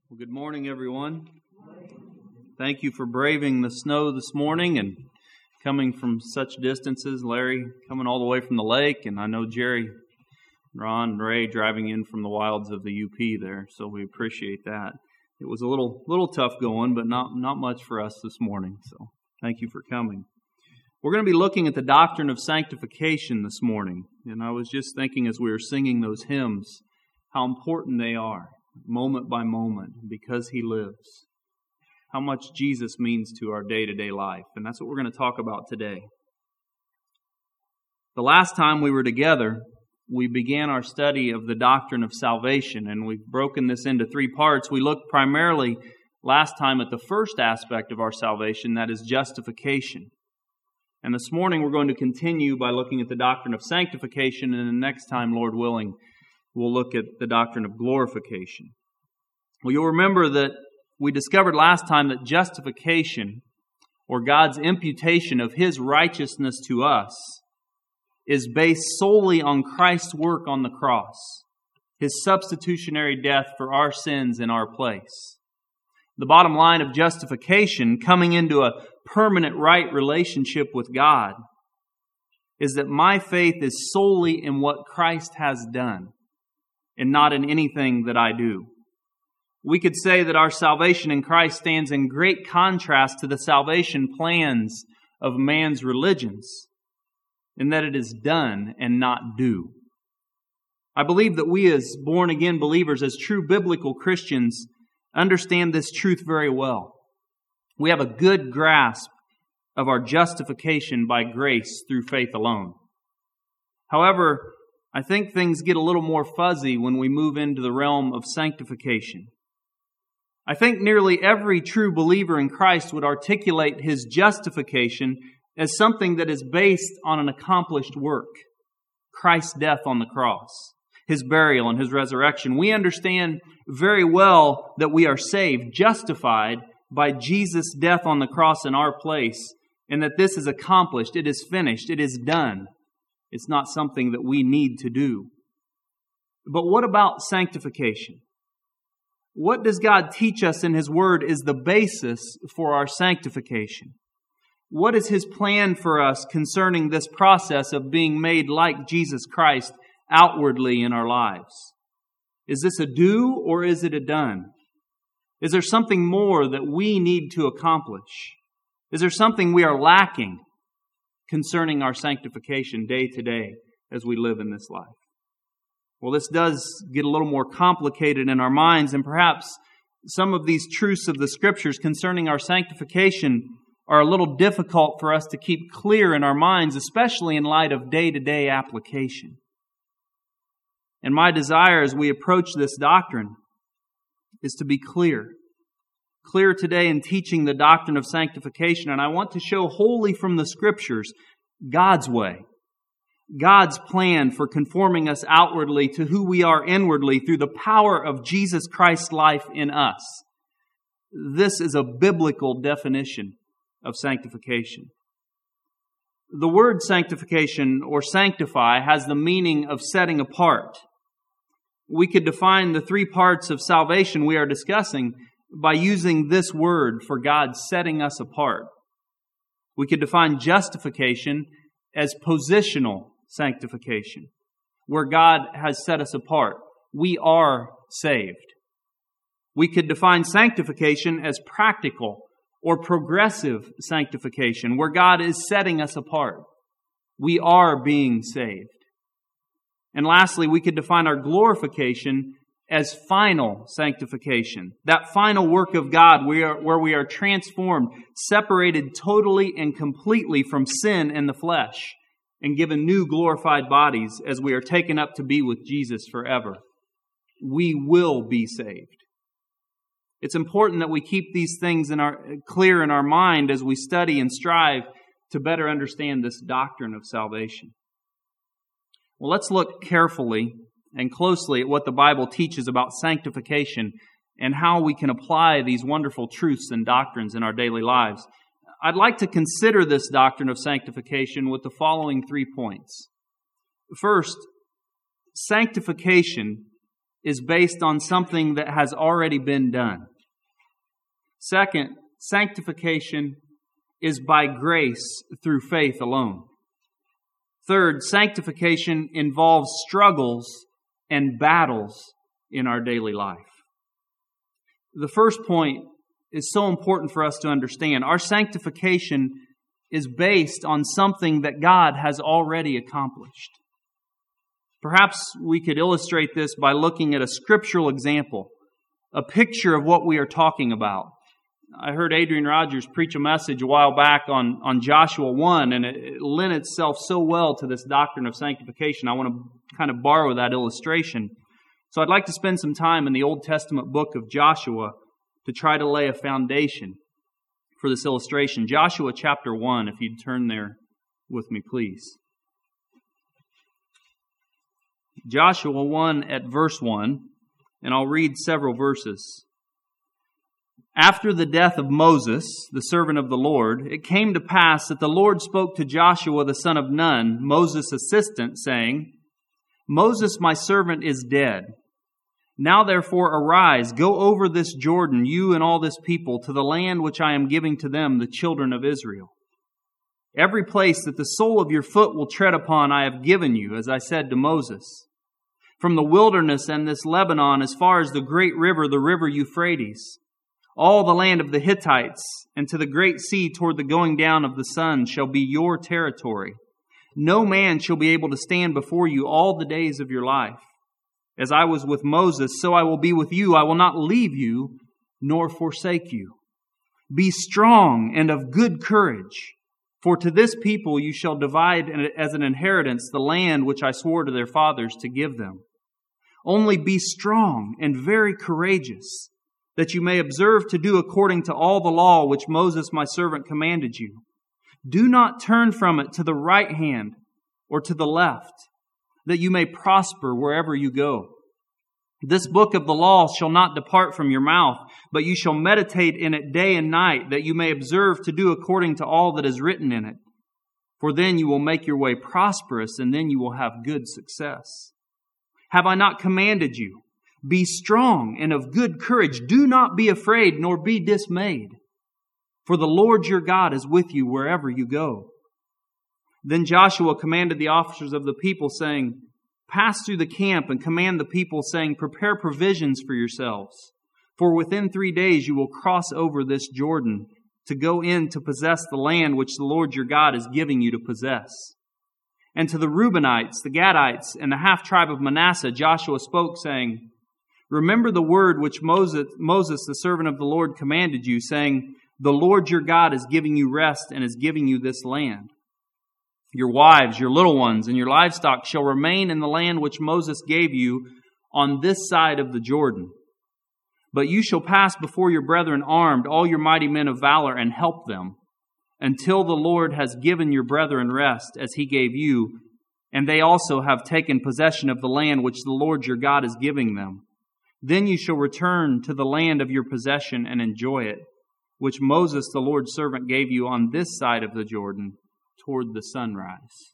Well, good morning, everyone. Thank you for braving the snow this morning and coming from such distances. Larry coming all the way from the lake, and I know Jerry, Ron, and Ray driving in from the wilds of the UP there, so we appreciate that. It was a little tough going, but not much for us this morning, so thank you for coming. We're going to be looking at the doctrine of sanctification this morning, and I was just thinking as we were singing those hymns how important they are. Moment by moment, because He lives. How much Jesus means to our day-to-day life. And that's what we're going to talk about today. The last time we were together, we began our study of the doctrine of salvation, and we've broken this into three parts. We looked primarily last time at the first aspect of our salvation, that is justification. And this morning we're going to continue by looking at the doctrine of sanctification, and the next time, Lord willing, we'll look at the doctrine of glorification. Well, you'll remember that we discovered last time that justification, or God's imputation of His righteousness to us, is based solely on Christ's work on the cross, His substitutionary death for our sins in our place. The bottom line of justification, coming into a permanent right relationship with God, is that my faith is solely in what Christ has done, and not in anything that I do. We could say that our salvation in Christ stands in great contrast to the salvation plans of man's religions, in that it is done and not do. I believe that we as born-again believers, as true biblical Christians, understand this truth very well. We have a good grasp of our justification by grace through faith alone. However, I think things get a little more fuzzy when we move into the realm of sanctification. I think nearly every true believer in Christ would articulate his justification as something that is based on an accomplished work, Christ's death on the cross, His burial and His resurrection. We understand very well that we are saved, justified by Jesus' death on the cross in our place, and that this is accomplished, it is finished, it is done. It's not something that we need to do. But what about sanctification? What does God teach us in His Word is the basis for our sanctification? What is His plan for us concerning this process of being made like Jesus Christ outwardly in our lives? Is this a do or is it a done? Is there something more that we need to accomplish? Is there something we are lacking concerning our sanctification day to day as we live in this life? Well, this does get a little more complicated in our minds, and perhaps some of these truths of the Scriptures concerning our sanctification are a little difficult for us to keep clear in our minds, especially in light of day-to-day application. And my desire as we approach this doctrine is to be clear today in teaching the doctrine of sanctification, and I want to show wholly from the Scriptures God's way, God's plan for conforming us outwardly to who we are inwardly through the power of Jesus Christ's life in us. This is a biblical definition of sanctification. The word sanctification or sanctify has the meaning of setting apart. We could define the three parts of salvation we are discussing by using this word for God setting us apart. We could define justification as positional sanctification, where God has set us apart. We are saved. We could define sanctification as practical or progressive sanctification, where God is setting us apart. We are being saved. And lastly, we could define our glorification as final sanctification, that final work of God where we are transformed, separated totally and completely from sin and the flesh, and given new glorified bodies as we are taken up to be with Jesus forever. We will be saved. It's important that we keep these things clear in our mind as we study and strive to better understand this doctrine of salvation. Well, let's look carefully and closely at what the Bible teaches about sanctification and how we can apply these wonderful truths and doctrines in our daily lives. I'd like to consider this doctrine of sanctification with the following 3 points. First, sanctification is based on something that has already been done. Second, sanctification is by grace through faith alone. Third, sanctification involves struggles and battles in our daily life. The first point is so important for us to understand. Our sanctification is based on something that God has already accomplished. Perhaps we could illustrate this by looking at a scriptural example, a picture of what we are talking about. I heard Adrian Rogers preach a message a while back on Joshua 1, and it lent itself so well to this doctrine of sanctification. I want to kind of borrow that illustration. So I'd like to spend some time in the Old Testament book of Joshua to try to lay a foundation for this illustration. Joshua chapter 1, if you'd turn there with me, please. Joshua 1 at verse 1, and I'll read several verses. After the death of Moses, the servant of the Lord, it came to pass that the Lord spoke to Joshua the son of Nun, Moses' assistant, saying, Moses, my servant, is dead. Now therefore arise, go over this Jordan, you and all this people, to the land which I am giving to them, the children of Israel. Every place that the sole of your foot will tread upon I have given you, as I said to Moses. From the wilderness and this Lebanon, as far as the great river, the river Euphrates, all the land of the Hittites, and to the great sea toward the going down of the sun shall be your territory. No man shall be able to stand before you all the days of your life. As I was with Moses, so I will be with you. I will not leave you nor forsake you. Be strong and of good courage, for to this people you shall divide as an inheritance the land which I swore to their fathers to give them. Only be strong and very courageous, that you may observe to do according to all the law which Moses my servant commanded you. Do not turn from it to the right hand or to the left, that you may prosper wherever you go. This book of the law shall not depart from your mouth, but you shall meditate in it day and night, that you may observe to do according to all that is written in it. For then you will make your way prosperous, and then you will have good success. Have I not commanded you? Be strong and of good courage. Do not be afraid, nor be dismayed. For the Lord your God is with you wherever you go. Then Joshua commanded the officers of the people, saying, Pass through the camp and command the people, saying, Prepare provisions for yourselves. For within 3 days you will cross over this Jordan to go in to possess the land which the Lord your God is giving you to possess. And to the Reubenites, the Gadites, and the half-tribe of Manasseh, Joshua spoke, saying, Remember the word which Moses, the servant of the Lord, commanded you, saying, The Lord your God is giving you rest and is giving you this land. Your wives, your little ones, and your livestock shall remain in the land which Moses gave you on this side of the Jordan. But you shall pass before your brethren armed, all your mighty men of valor, and help them, until the Lord has given your brethren rest, as He gave you, and they also have taken possession of the land which the Lord your God is giving them. Then you shall return to the land of your possession and enjoy it, which Moses the Lord's servant gave you on this side of the Jordan, toward the sunrise.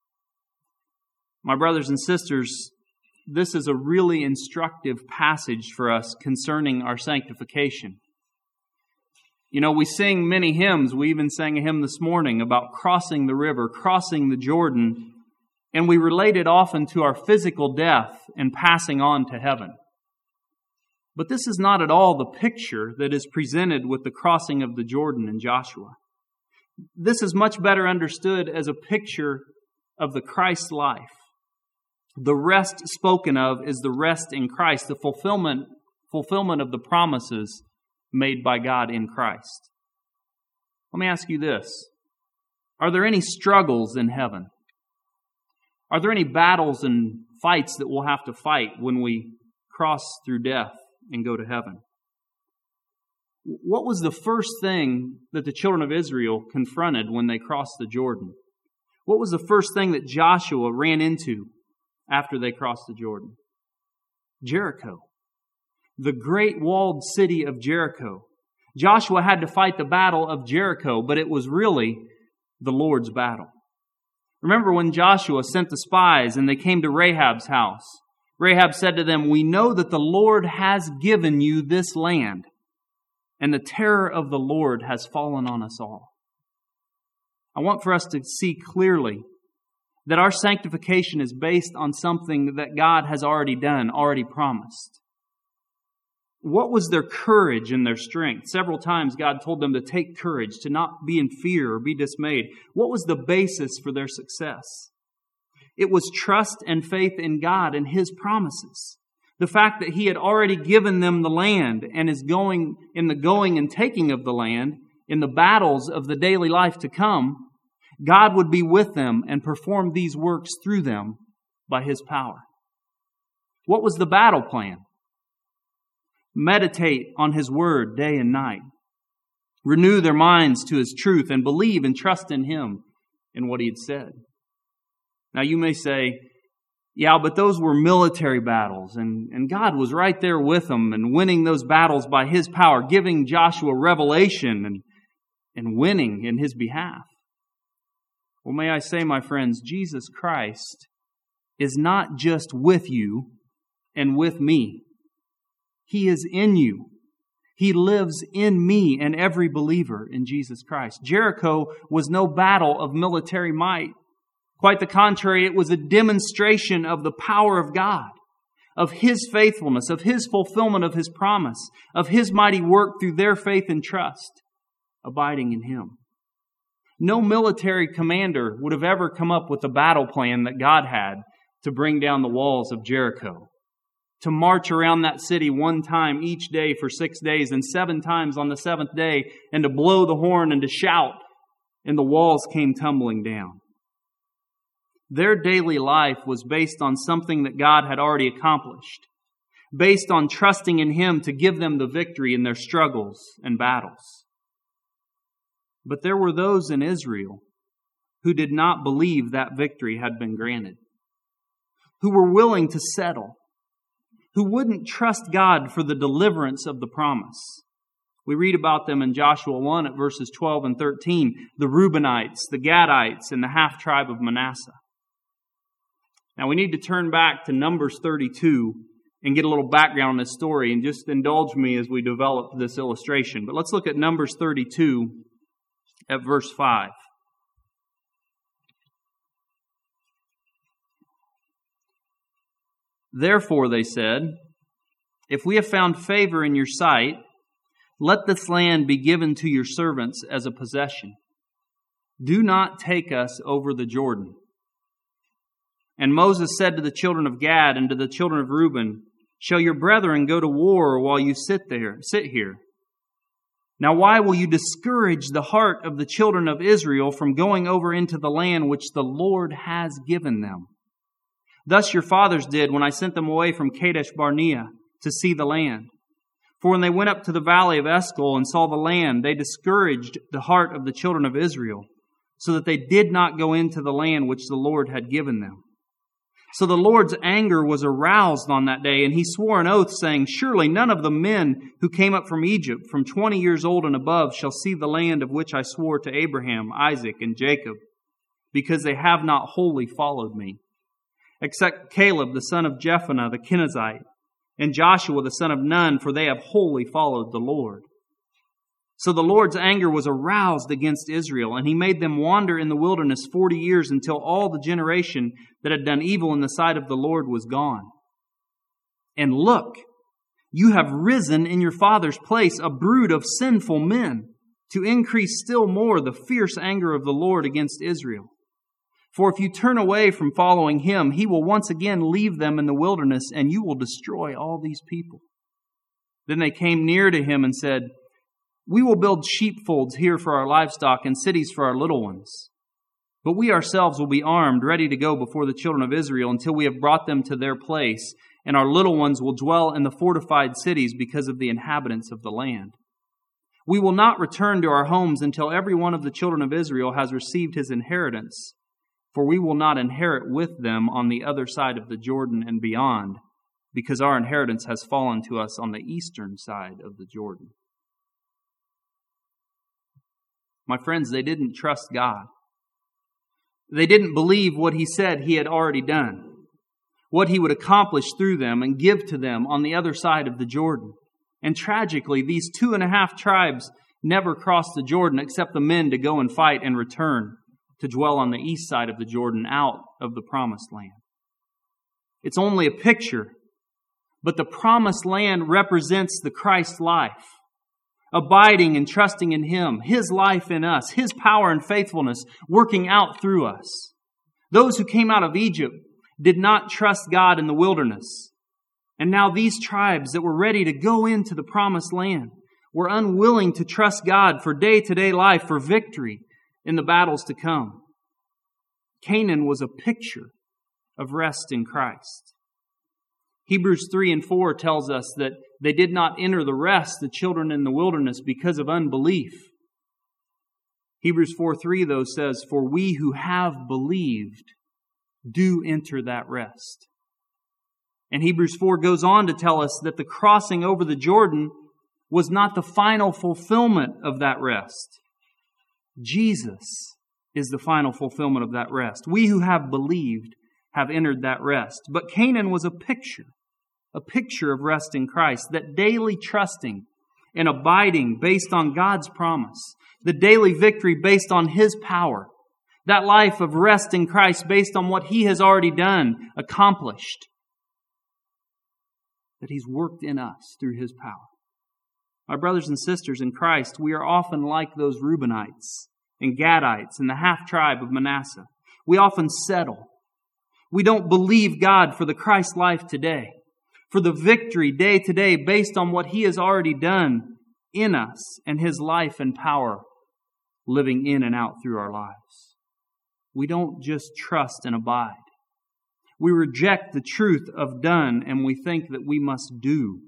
My brothers and sisters, this is a really instructive passage for us concerning our sanctification. You know, we sing many hymns. We even sang a hymn this morning about crossing the river, crossing the Jordan, and we relate it often to our physical death and passing on to heaven. But this is not at all the picture that is presented with the crossing of the Jordan in Joshua. This is much better understood as a picture of the Christ life. The rest spoken of is the rest in Christ, the fulfillment of the promises made by God in Christ. Let me ask you this. Are there any struggles in heaven? Are there any battles and fights that we'll have to fight when we cross through death and go to heaven? What was the first thing that the children of Israel confronted when they crossed the Jordan? What was the first thing that Joshua ran into after they crossed the Jordan? Jericho. The great walled city of Jericho. Joshua had to fight the battle of Jericho, but it was really the Lord's battle. Remember when Joshua sent the spies and they came to Rahab's house? Rahab said to them, "We know that the Lord has given you this land, and the terror of the Lord has fallen on us all." I want for us to see clearly that our sanctification is based on something that God has already done, already promised. What was their courage and their strength? Several times God told them to take courage, to not be in fear or be dismayed. What was the basis for their success? It was trust and faith in God and His promises. The fact that He had already given them the land and is going in the going and taking of the land, in the battles of the daily life to come, God would be with them and perform these works through them by His power. What was the battle plan? Meditate on His Word day and night. Renew their minds to His truth and believe and trust in Him in what He had said. Now you may say, yeah, but those were military battles and God was right there with them and winning those battles by His power, giving Joshua revelation and winning in His behalf. Well, may I say, my friends, Jesus Christ is not just with you and with me. He is in you. He lives in me and every believer in Jesus Christ. Jericho was no battle of military might. Quite the contrary, it was a demonstration of the power of God, of His faithfulness, of His fulfillment of His promise, of His mighty work through their faith and trust, abiding in Him. No military commander would have ever come up with the battle plan that God had to bring down the walls of Jericho, to march around that city one time each day for 6 days and 7 times on the 7th day, and to blow the horn and to shout, and the walls came tumbling down. Their daily life was based on something that God had already accomplished, based on trusting in Him to give them the victory in their struggles and battles. But there were those in Israel who did not believe that victory had been granted, who were willing to settle, who wouldn't trust God for the deliverance of the promise. We read about them in Joshua 1 at verses 12 and 13, the Reubenites, the Gadites, and the half-tribe of Manasseh. Now we need to turn back to Numbers 32 and get a little background on this story, and just indulge me as we develop this illustration. But let's look at Numbers 32 at verse 5. Therefore, they said, if we have found favor in your sight, let this land be given to your servants as a possession. Do not take us over the Jordan. And Moses said to the children of Gad and to the children of Reuben, shall your brethren go to war while you sit here? Now why will you discourage the heart of the children of Israel from going over into the land which the Lord has given them? Thus your fathers did when I sent them away from Kadesh Barnea to see the land. For when they went up to the valley of Eshcol and saw the land, they discouraged the heart of the children of Israel, so that they did not go into the land which the Lord had given them. So the Lord's anger was aroused on that day, and He swore an oath, saying, surely none of the men who came up from Egypt, from 20 years old and above, shall see the land of which I swore to Abraham, Isaac, and Jacob, because they have not wholly followed me, except Caleb the son of Jephunneh the Kenizzite, and Joshua the son of Nun, for they have wholly followed the Lord. So the Lord's anger was aroused against Israel, and He made them wander in the wilderness 40 years until all the generation that had done evil in the sight of the Lord was gone. And look, you have risen in your father's place a brood of sinful men, to increase still more the fierce anger of the Lord against Israel. For if you turn away from following Him, He will once again leave them in the wilderness, and you will destroy all these people. Then they came near to Him and said, we will build sheepfolds here for our livestock and cities for our little ones. But we ourselves will be armed, ready to go before the children of Israel until we have brought them to their place, and our little ones will dwell in the fortified cities because of the inhabitants of the land. We will not return to our homes until every one of the children of Israel has received his inheritance, for we will not inherit with them on the other side of the Jordan and beyond, because our inheritance has fallen to us on the eastern side of the Jordan. My friends, they didn't trust God. They didn't believe what He said He had already done. what He would accomplish through them and give to them on the other side of the Jordan. And tragically, these 2.5 tribes never crossed the Jordan except the men to go and fight and return to dwell on the east side of the Jordan out of the promised land. It's only a picture, but the promised land represents the Christ life, abiding and trusting in Him, His life in us, His power and faithfulness working out through us. Those who came out of Egypt did not trust God in the wilderness. And now these tribes that were ready to go into the promised land were unwilling to trust God for day-to-day life, for victory in the battles to come. Canaan was a picture of rest in Christ. Hebrews 3 and 4 tells us that they did not enter the rest, the children in the wilderness, because of unbelief. Hebrews 4:3 though says, "For we who have believed do enter that rest." And Hebrews 4 goes on to tell us that the crossing over the Jordan was not the final fulfillment of that rest. Jesus is the final fulfillment of that rest. We who have believed have entered that rest. But Canaan was a picture of rest in Christ, that daily trusting and abiding based on God's promise, the daily victory based on His power, that life of rest in Christ based on what He has already done, accomplished, that He's worked in us through His power. My brothers and sisters in Christ, we are often like those Reubenites and Gadites in the half-tribe of Manasseh. We often settle. We don't believe God for the Christ life today, for the victory day to day based on what He has already done in us and His life and power living in and out through our lives. We don't just trust and abide. We reject the truth of done and we think that we must do,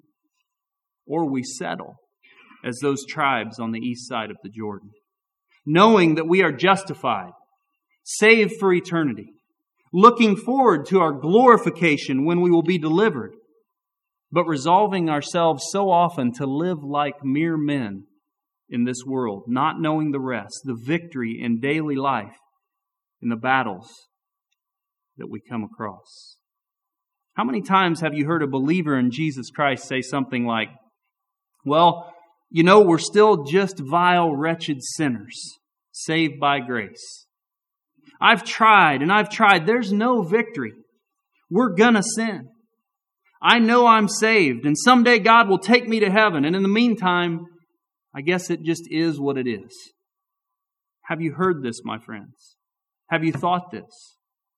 or we settle as those tribes on the east side of the Jordan, knowing that we are justified, saved for eternity, looking forward to our glorification when we will be delivered, but resolving ourselves so often to live like mere men in this world, not knowing the rest, the victory in daily life, in the battles that we come across. How many times have you heard a believer in Jesus Christ say something like, "Well, you know, we're still just vile, wretched sinners, saved by grace. I've tried and I've tried. There's no victory. We're gonna sin. I know I'm saved, and someday God will take me to heaven. And in the meantime, I guess it just is what it is." Have you heard this, my friends? Have you thought this?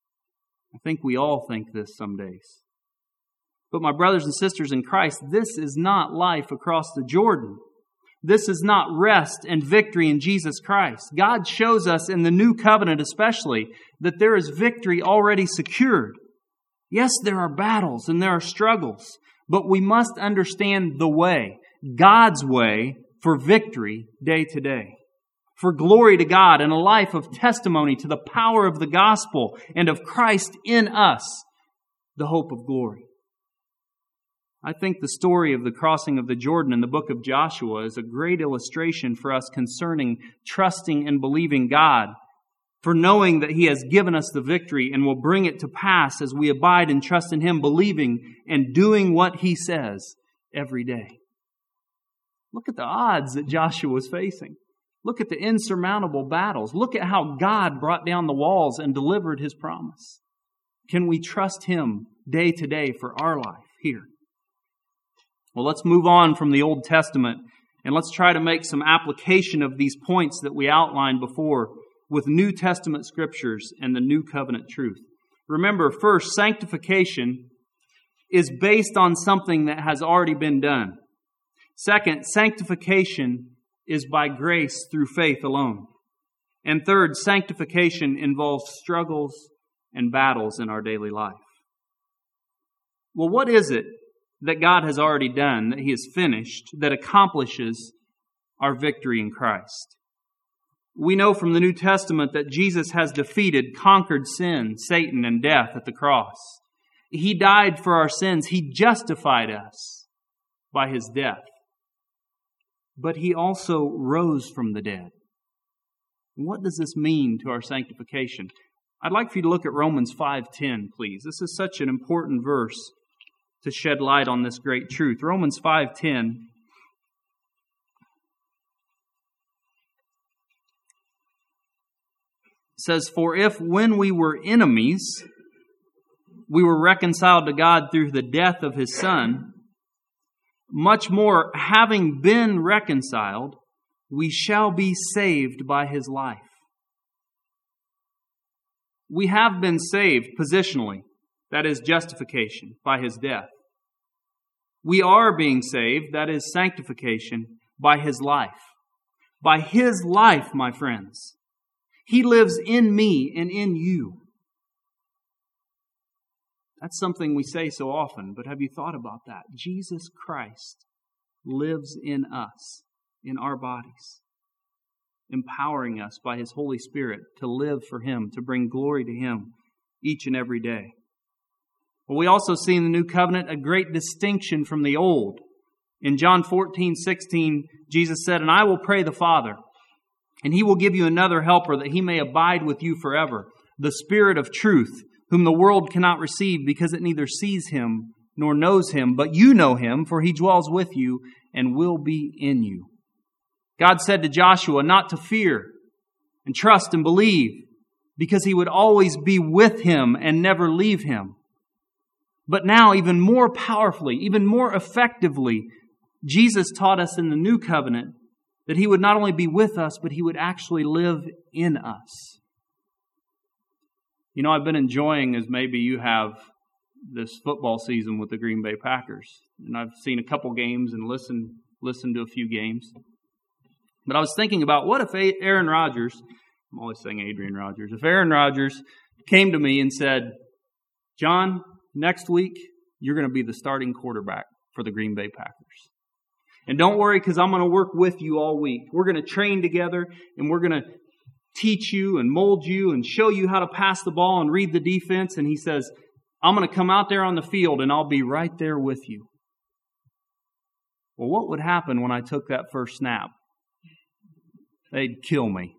I think we all think this some days. But my brothers and sisters in Christ, this is not life across the Jordan. This is not rest and victory in Jesus Christ. God shows us in the new covenant especially that there is victory already secured. Yes, there are battles and there are struggles, but we must understand the way, God's way for victory day to day, for glory to God and a life of testimony to the power of the gospel and of Christ in us, the hope of glory. I think the story of the crossing of the Jordan in the book of Joshua is a great illustration for us concerning trusting and believing God, for knowing that He has given us the victory and will bring it to pass as we abide and trust in Him, believing and doing what He says every day. Look at the odds that Joshua was facing. Look at the insurmountable battles. Look at how God brought down the walls and delivered His promise. Can we trust Him day to day for our life here? Well, let's move on from the Old Testament and let's try to make some application of these points that we outlined before with New Testament scriptures and the New Covenant truth. Remember, first, sanctification is based on something that has already been done. Second, sanctification is by grace through faith alone. And third, sanctification involves struggles and battles in our daily life. Well, what is it that God has already done, that He has finished, that accomplishes our victory in Christ? We know from the New Testament that Jesus has defeated, conquered sin, Satan, and death at the cross. He died for our sins. He justified us by His death. But He also rose from the dead. And what does this mean to our sanctification? I'd like for you to look at Romans 5:10, please. This is such an important verse to shed light on this great truth. Romans 5:10 says, "For if when we were enemies, we were reconciled to God through the death of His Son, much more, having been reconciled, we shall be saved by His life." We have been saved positionally, that is justification, by His death. We are being saved, that is sanctification, by His life. By His life, my friends. He lives in me and in you. That's something we say so often, but have you thought about that? Jesus Christ lives in us, in our bodies, empowering us by His Holy Spirit to live for Him, to bring glory to Him each and every day. Well, we also see in the New Covenant a great distinction from the Old. In John 14:16, Jesus said, "And I will pray the Father, and He will give you another helper that He may abide with you forever, the Spirit of truth, whom the world cannot receive because it neither sees Him nor knows Him, but you know Him, for He dwells with you and will be in you." God said to Joshua not to fear and trust and believe because He would always be with him and never leave him. But now, even more powerfully, even more effectively, Jesus taught us in the New Covenant that He would not only be with us, but He would actually live in us. You know, I've been enjoying, as maybe you have, this football season with the Green Bay Packers. And I've seen a couple games and listened to a few games. But I was thinking about, what if Aaron Rodgers, I'm always saying Adrian Rodgers, if Aaron Rodgers came to me and said, "John, next week, you're going to be the starting quarterback for the Green Bay Packers. And don't worry, because I'm going to work with you all week. We're going to train together, and we're going to teach you and mold you and show you how to pass the ball and read the defense." And he says, "I'm going to come out there on the field, and I'll be right there with you." Well, what would happen when I took that first snap? They'd kill me.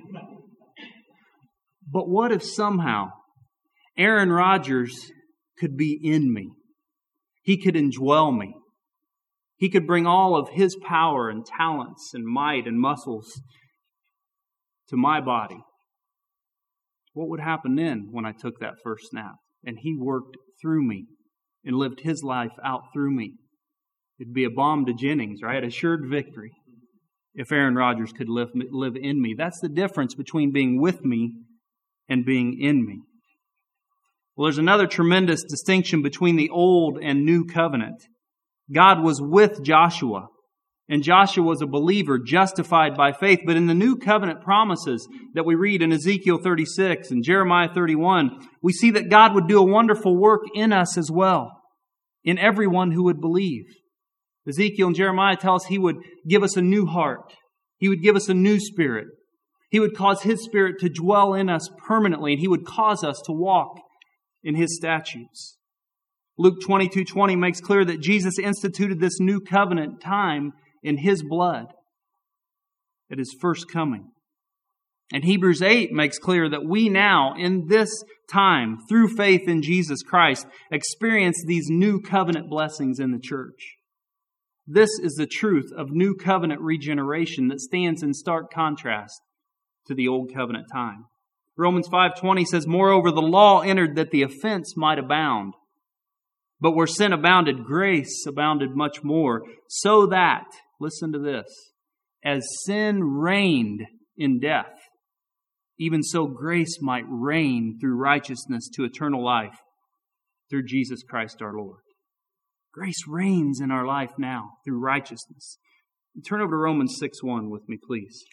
But what if somehow Aaron Rodgers could be in me? He could indwell me. He could bring all of His power and talents and might and muscles to my body. What would happen then when I took that first snap and He worked through me and lived His life out through me? It'd be a bomb to Jennings, right? Assured victory if Aaron Rodgers could live in me. That's the difference between being with me and being in me. Well, there's another tremendous distinction between the Old and New Covenant. God was with Joshua, and Joshua was a believer justified by faith. But in the New Covenant promises that we read in Ezekiel 36 and Jeremiah 31, we see that God would do a wonderful work in us as well, in everyone who would believe. Ezekiel and Jeremiah tell us He would give us a new heart. He would give us a new spirit. He would cause His Spirit to dwell in us permanently, and He would cause us to walk in His statutes. Luke 22:20 makes clear that Jesus instituted this new covenant time in His blood at His first coming. And Hebrews 8 makes clear that we now, in this time, through faith in Jesus Christ, experience these new covenant blessings in the church. This is the truth of new covenant regeneration that stands in stark contrast to the old covenant time. Romans 5:20 says, "Moreover, the law entered that the offense might abound. But where sin abounded, grace abounded much more, so that," listen to this, "as sin reigned in death, even so grace might reign through righteousness to eternal life through Jesus Christ our Lord." Grace reigns in our life now through righteousness. Turn over to Romans 6:1 with me, please.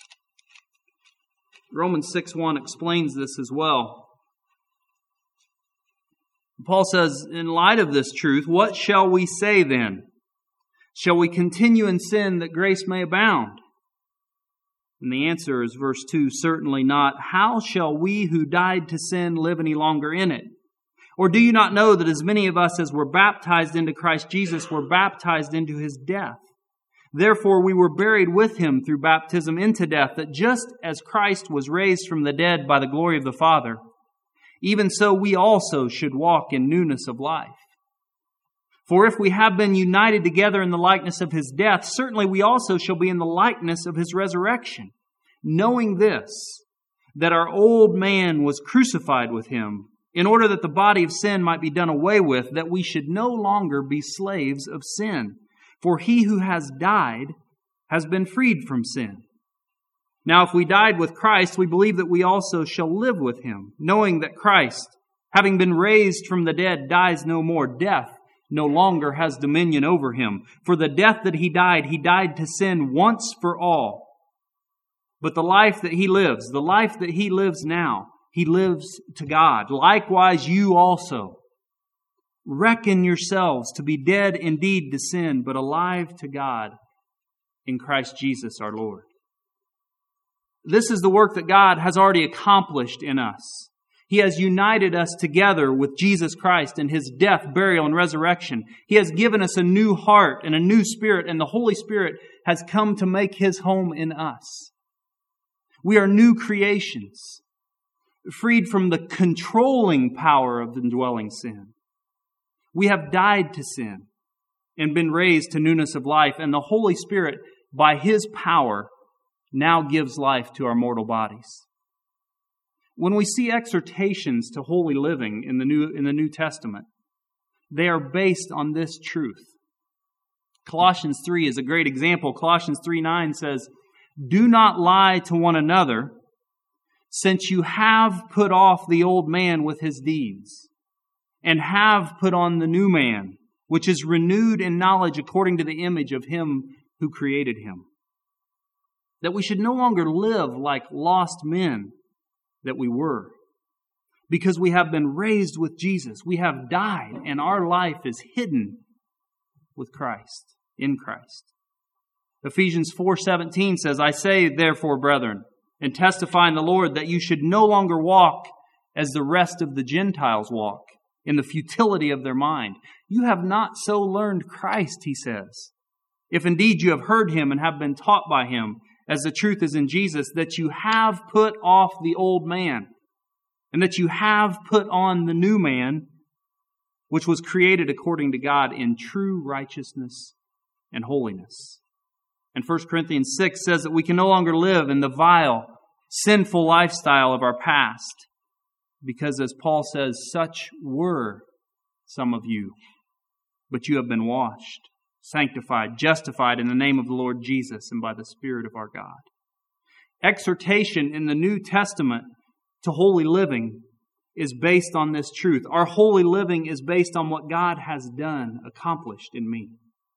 Romans 6:1 explains this as well. Paul says, in light of this truth, what shall we say then? Shall we continue in sin that grace may abound? And the answer is verse 2, certainly not. How shall we who died to sin live any longer in it? Or do you not know that as many of us as were baptized into Christ Jesus were baptized into His death? Therefore we were buried with Him through baptism into death, that just as Christ was raised from the dead by the glory of the Father, even so we also should walk in newness of life. For if we have been united together in the likeness of His death, certainly we also shall be in the likeness of His resurrection, knowing this, that our old man was crucified with Him, in order that the body of sin might be done away with, that we should no longer be slaves of sin. For he who has died has been freed from sin. Now if we died with Christ, we believe that we also shall live with Him, knowing that Christ, having been raised from the dead, dies no more. Death no longer has dominion over Him. For the death that He died to sin once for all. But the life that He lives, the life that He lives now, He lives to God. Likewise you also. Reckon yourselves to be dead indeed to sin, but alive to God in Christ Jesus our Lord. This is the work that God has already accomplished in us. He has united us together with Jesus Christ in His death, burial, and resurrection. He has given us a new heart and a new spirit, and the Holy Spirit has come to make His home in us. We are new creations, freed from the controlling power of indwelling sin. We have died to sin and been raised to newness of life, and the Holy Spirit, by His power, now gives life to our mortal bodies. When we see exhortations to holy living in the New Testament, they are based on this truth. Colossians 3 is a great example. Colossians 3:9 says, "Do not lie to one another, since you have put off the old man with his deeds, and have put on the new man, which is renewed in knowledge according to the image of Him who created him." That we should no longer live like lost men that we were, because we have been raised with Jesus. We have died, and our life is hidden with Christ, in Christ. Ephesians 4:17 says, "I say therefore, brethren, and testify in the Lord, that you should no longer walk as the rest of the Gentiles walk, in the futility of their mind. You have not so learned Christ," he says, "if indeed you have heard Him and have been taught by Him, as the truth is in Jesus, that you have put off the old man, and that you have put on the new man, which was created according to God in true righteousness and holiness." And 1 Corinthians 6 says that we can no longer live in the vile, sinful lifestyle of our past, because as Paul says, such were some of you, but you have been washed, sanctified, justified in the name of the Lord Jesus and by the Spirit of our God. Exhortation in the New Testament to holy living is based on this truth. Our holy living is based on what God has done, accomplished in me.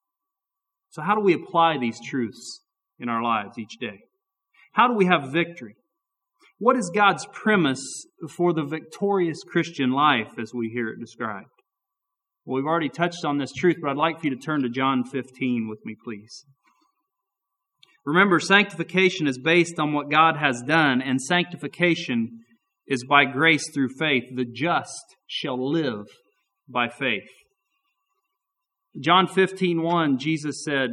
So how do we apply these truths in our lives each day? How do we have victory? What is God's premise for the victorious Christian life as we hear it described? Well, we've already touched on this truth, but I'd like for you to turn to John 15 with me, please. Remember, sanctification is based on what God has done, and sanctification is by grace through faith. The just shall live by faith. John 15:1, Jesus said,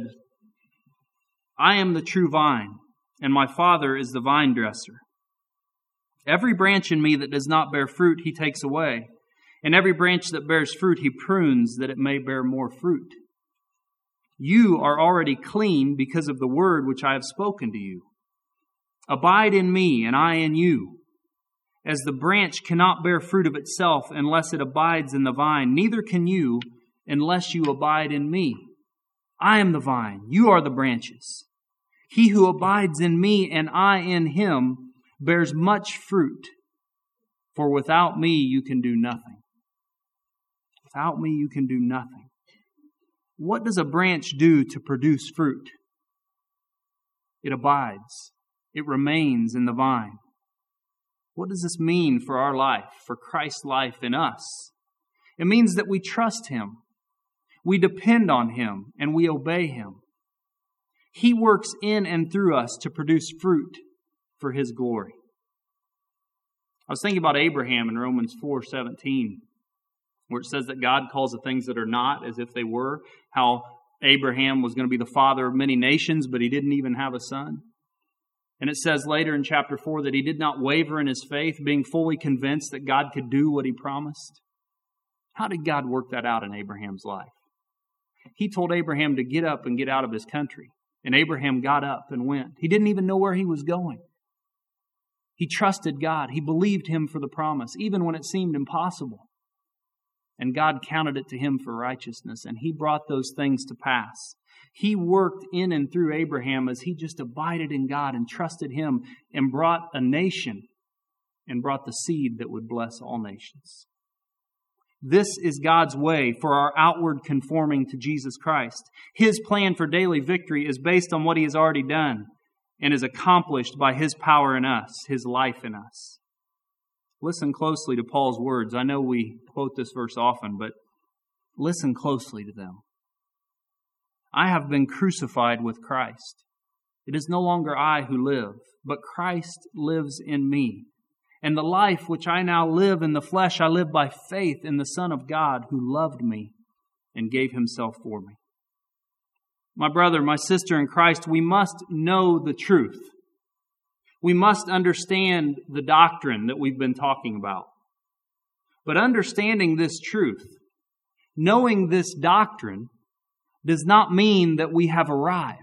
"I am the true vine, and my Father is the vine dresser. Every branch in me that does not bear fruit, He takes away. And every branch that bears fruit, He prunes, that it may bear more fruit. You are already clean because of the word which I have spoken to you. Abide in me, and I in you. As the branch cannot bear fruit of itself unless it abides in the vine, neither can you unless you abide in me. I am the vine, you are the branches. He who abides in me and I in him bears much fruit, for without me you can do nothing." Without me you can do nothing. What does a branch do to produce fruit? It abides. It remains in the vine. What does this mean for our life, for Christ's life in us? It means that we trust Him, we depend on Him, and we obey Him. He works in and through us to produce fruit for His glory. I was thinking about Abraham in Romans 4:17. Where it says that God calls the things that are not as if they were. How Abraham was going to be the father of many nations, but he didn't even have a son. And it says later in chapter 4 that he did not waver in his faith, being fully convinced that God could do what he promised. How did God work that out in Abraham's life? He told Abraham to get up and get out of his country. And Abraham got up and went. He didn't even know where he was going. He trusted God. He believed Him for the promise, even when it seemed impossible. And God counted it to him for righteousness, and He brought those things to pass. He worked in and through Abraham as he just abided in God and trusted Him and brought a nation and brought the seed that would bless all nations. This is God's way for our outward conforming to Jesus Christ. His plan for daily victory is based on what He has already done and is accomplished by His power in us, His life in us. Listen closely to Paul's words. I know we quote this verse often, but listen closely to them. I have been crucified with Christ. It is no longer I who live, but Christ lives in me. And the life which I now live in the flesh, I live by faith in the Son of God who loved me and gave Himself for me. My brother, my sister in Christ, we must know the truth. We must understand the doctrine that we've been talking about. But understanding this truth, knowing this doctrine, does not mean that we have arrived.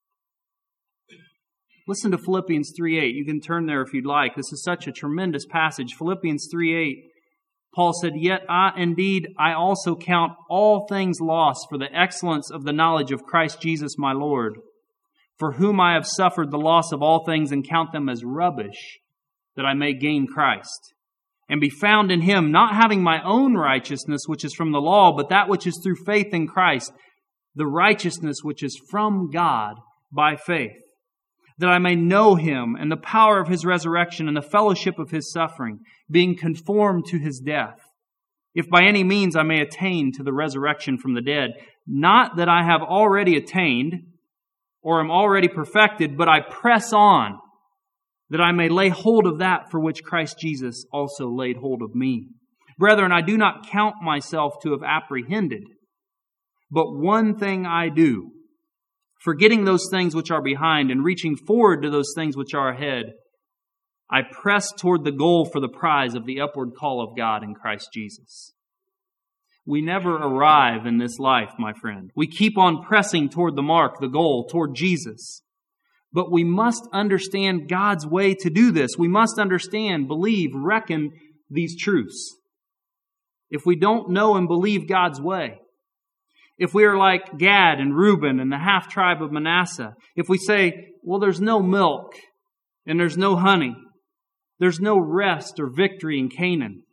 Listen to Philippians 3:8. You can turn there if you'd like. This is such a tremendous passage. Philippians 3:8. Paul said, "Yet I also count all things lost for the excellence of the knowledge of Christ Jesus my Lord, for whom I have suffered the loss of all things and count them as rubbish, that I may gain Christ, and be found in Him, not having my own righteousness, which is from the law, but that which is through faith in Christ, the righteousness which is from God by faith, that I may know Him and the power of His resurrection and the fellowship of His suffering, being conformed to His death, if by any means I may attain to the resurrection from the dead. Not that I have already attained or am already perfected, but I press on, that I may lay hold of that for which Christ Jesus also laid hold of me. Brethren, I do not count myself to have apprehended, but one thing I do, forgetting those things which are behind and reaching forward to those things which are ahead, I press toward the goal for the prize of the upward call of God in Christ Jesus. We never arrive in this life, my friend. We keep on pressing toward the mark, the goal, toward Jesus. But we must understand God's way to do this. We must understand, believe, reckon these truths. If we don't know and believe God's way, if we are like Gad and Reuben and the half-tribe of Manasseh, if we say, well, there's no milk and there's no honey, there's no rest or victory in Canaan,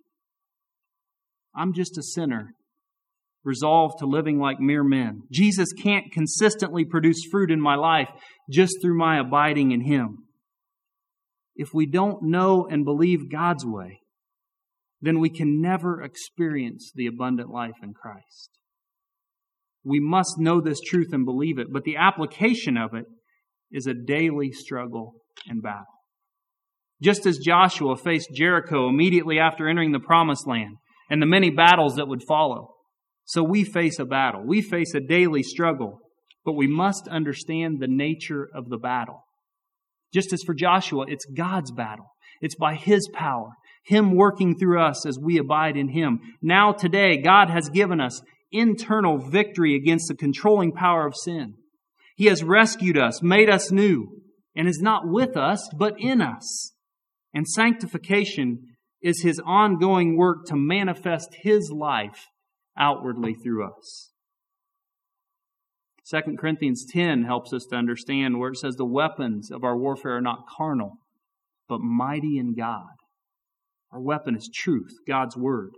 I'm just a sinner, resolved to living like mere men. Jesus can't consistently produce fruit in my life just through my abiding in Him. If we don't know and believe God's way, then we can never experience the abundant life in Christ. We must know this truth and believe it, but the application of it is a daily struggle and battle. Just as Joshua faced Jericho immediately after entering the Promised Land and the many battles that would follow, so we face a battle. We face a daily struggle, but we must understand the nature of the battle. Just as for Joshua, it's God's battle. It's by His power, Him working through us as we abide in Him. Now today, God has given us internal victory against the controlling power of sin. He has rescued us, made us new, and is not with us, but in us. And sanctification is His ongoing work to manifest His life outwardly through us. 2 Corinthians 10 helps us to understand where it says the weapons of our warfare are not carnal, but mighty in God. Our weapon is truth, God's Word.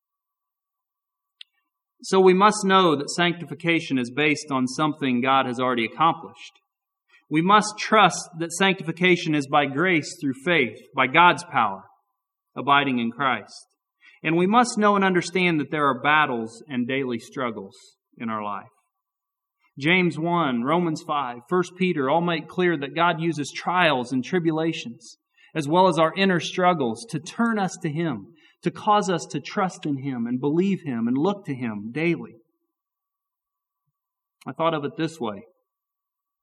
So we must know that sanctification is based on something God has already accomplished. We must trust that sanctification is by grace through faith, by God's power, abiding in Christ. And we must know and understand that there are battles and daily struggles in our life. James 1, Romans 5, 1 Peter all make clear that God uses trials and tribulations, as well as our inner struggles, to turn us to Him, to cause us to trust in Him and believe Him and look to Him daily. I thought of it this way.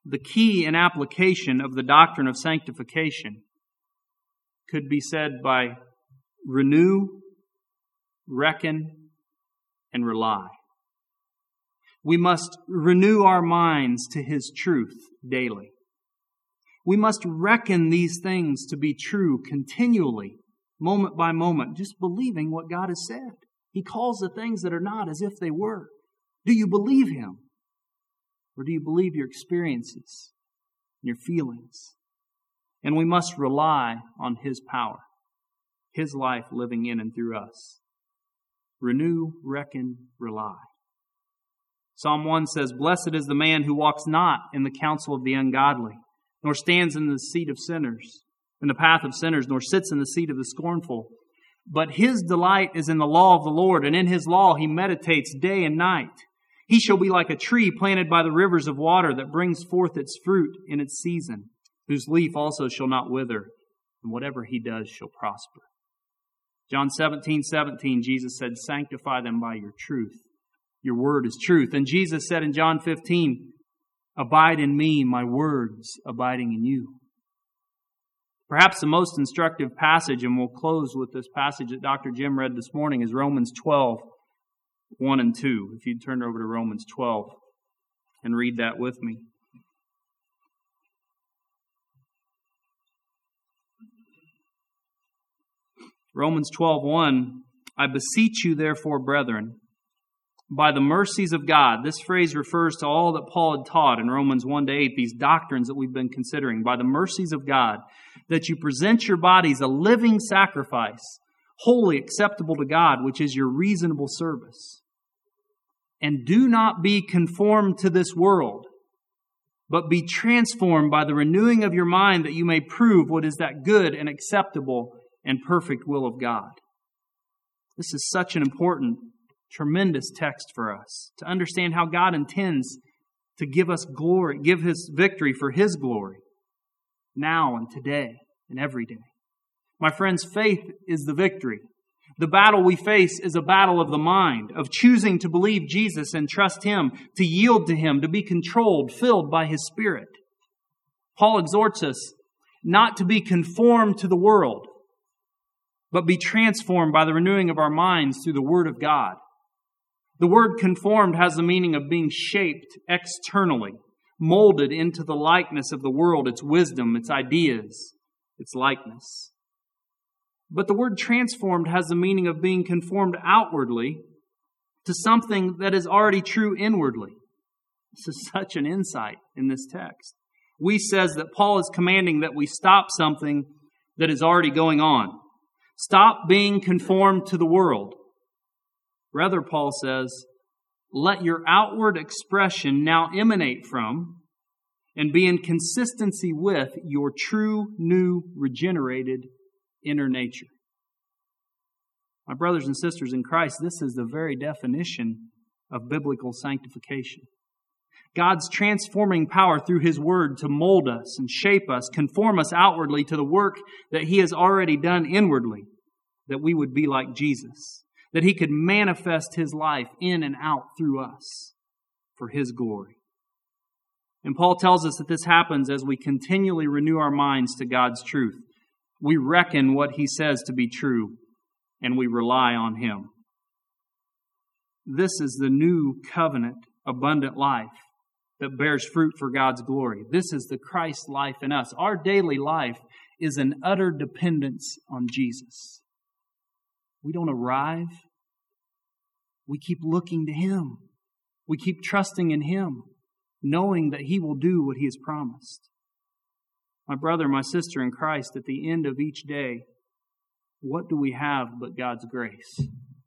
the key and application of the doctrine of sanctification could be said by renew, reckon, and rely. We must renew our minds to His truth daily. We must reckon these things to be true continually, moment by moment, just believing what God has said. He calls the things that are not as if they were. Do you believe Him? Or do you believe your experiences, your feelings? And we must rely on His power, His life living in and through us. Renew, reckon, rely. Psalm 1 says, "Blessed is the man who walks not in the counsel of the ungodly, nor stands in the seat of sinners, in the path of sinners, nor sits in the seat of the scornful. But his delight is in the law of the Lord, and in His law he meditates day and night. He shall be like a tree planted by the rivers of water that brings forth its fruit in its season, whose leaf also shall not wither, and whatever he does shall prosper." John 17:17, Jesus said, "Sanctify them by your truth. Your word is truth." And Jesus said in John 15, "Abide in me, my words abiding in you." Perhaps the most instructive passage, and we'll close with this passage that Dr. Jim read this morning, is Romans 12, 1 and 2. If you'd turn over to Romans 12 and read that with me. Romans 12:1, "I beseech you therefore, brethren, by the mercies of God." This phrase refers to all that Paul had taught in Romans 1-8, these doctrines that we've been considering. "By the mercies of God, that you present your bodies a living sacrifice, wholly acceptable to God, which is your reasonable service. And do not be conformed to this world, but be transformed by the renewing of your mind, that you may prove what is that good and acceptable and perfect will of God." This is such an important, tremendous text for us to understand how God intends to give us glory, give His victory for His glory, now and today and every day. My friends, faith is the victory. The battle we face is a battle of the mind, of choosing to believe Jesus and trust Him, to yield to Him, to be controlled, filled by His Spirit. Paul exhorts us not to be conformed to the world, but be transformed by the renewing of our minds through the Word of God. The word conformed has the meaning of being shaped externally, molded into the likeness of the world, its wisdom, its ideas, its likeness. But the word transformed has the meaning of being conformed outwardly to something that is already true inwardly. This is such an insight in this text. We says that Paul is commanding that we stop something that is already going on. Stop being conformed to the world. Rather, Paul says, let your outward expression now emanate from and be in consistency with your true, new, regenerated inner nature. My brothers and sisters in Christ, this is the very definition of biblical sanctification. God's transforming power through His Word to mold us and shape us, conform us outwardly to the work that He has already done inwardly, that we would be like Jesus, that He could manifest His life in and out through us for His glory. And Paul tells us that this happens as we continually renew our minds to God's truth. We reckon what He says to be true, and we rely on Him. This is the new covenant, abundant life that bears fruit for God's glory. This is the Christ life in us. Our daily life is an utter dependence on Jesus. We don't arrive. We keep looking to Him. We keep trusting in Him, knowing that He will do what He has promised. My brother, my sister in Christ, at the end of each day, what do we have but God's grace?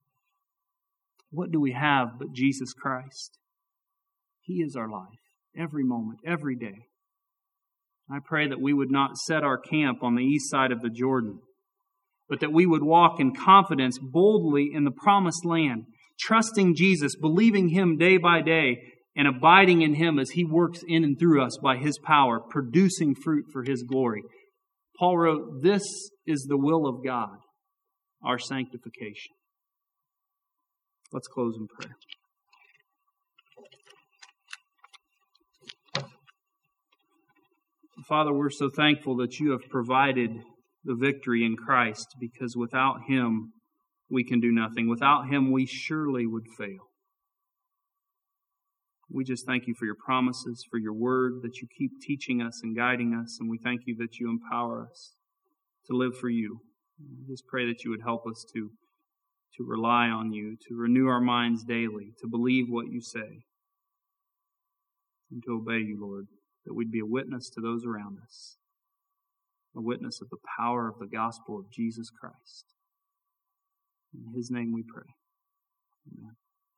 What do we have but Jesus Christ? He is our life, every moment, every day. I pray that we would not set our camp on the east side of the Jordan, but that we would walk in confidence boldly in the promised land, trusting Jesus, believing Him day by day, and abiding in Him as He works in and through us by His power, producing fruit for His glory. Paul wrote, "This is the will of God, our sanctification." Let's close in prayer. Father, we're so thankful that you have provided the victory in Christ, because without Him we can do nothing. Without Him we surely would fail. We just thank you for your promises, for your word, that you keep teaching us and guiding us, and we thank you that you empower us to live for you. We just pray that you would help us to rely on you, to renew our minds daily, to believe what you say, and to obey you, Lord, that we'd be a witness to those around us, a witness of the power of the gospel of Jesus Christ. In His name we pray. Amen.